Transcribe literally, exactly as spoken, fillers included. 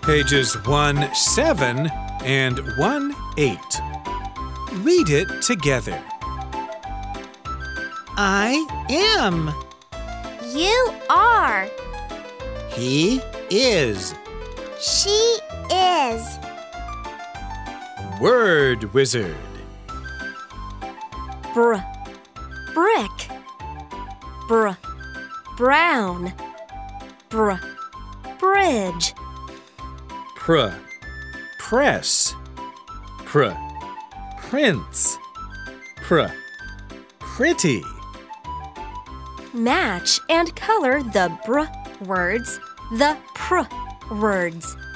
pages one seven and one eight. Read it together. I am. You are. He is. She is. Word wizard. Br, brick. Br, brown. Br, bridge. Pr, press. Pr, prince. Pr, pretty. Match and color the br words, the pr words.